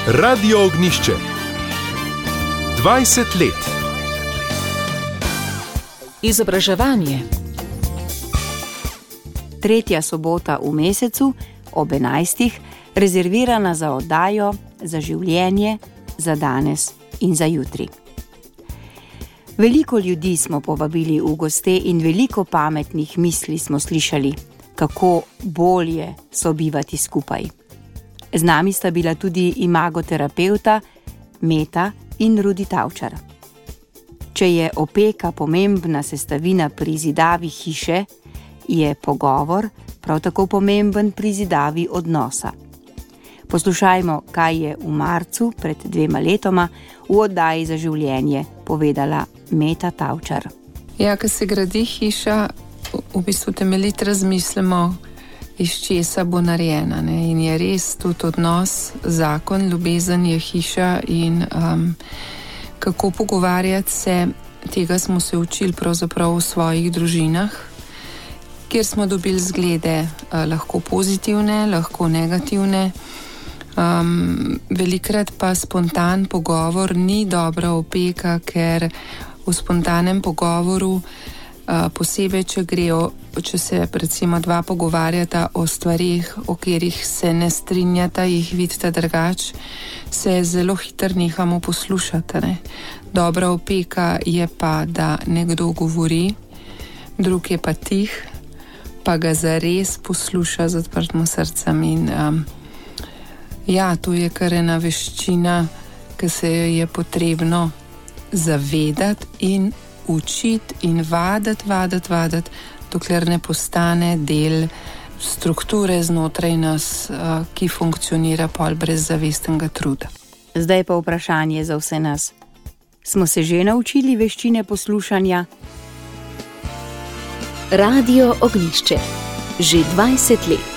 Radio Ognjišče. 20 let. Izobraževanje. Tretja sobota v mesecu ob 11. rezervirana za oddajo, za življenje, za danes in za jutri. Veliko ljudi smo povabili v goste in veliko pametnih misli smo slišali, kako bolje sobivati skupaj. Z nami sta bila tudi imagoterapevta Meta in Rudi Tavčar. Če je opeka pomembna sestavina pri zidavi hiše, je pogovor prav tako pomemben pri zidavi odnosa. Poslušajmo, kaj je v marcu pred 2 letoma v oddaji za življenje povedala Meta Tavčar. Ja, ko se gradi hiša, v bistvu temeljito razmislimo, iz česa bo narejena. Ne? In je res tudi odnos, zakon, ljubezen je hiša in kako pogovarjati se, tega smo se učili pravzaprav v svojih družinah, kjer smo dobili zglede, lahko pozitivne, lahko negativne. Velikrat pa spontan pogovor ni dobra opeka, ker v spontanem pogovoru, posebej če se recimo dva pogovarjata o stvarih, o katerih se ne strinjata, jih vidita drugače, se zelo hitro nehamo poslušati. Ne? Dobra opeka je pa, da nekdo govori, drug je pa tih, pa ga zares posluša z odprtim srcem in ja, to je kar ena veščina, ki se je potrebno zavedati in učiti in vaditi, dokler ne postane del strukture znotraj nas, ki funkcionira pol brez zavestnega truda. Zdaj pa vprašanje za vse nas. Smo se že naučili veščine poslušanja? Radio Ognjišče. Že 20 let.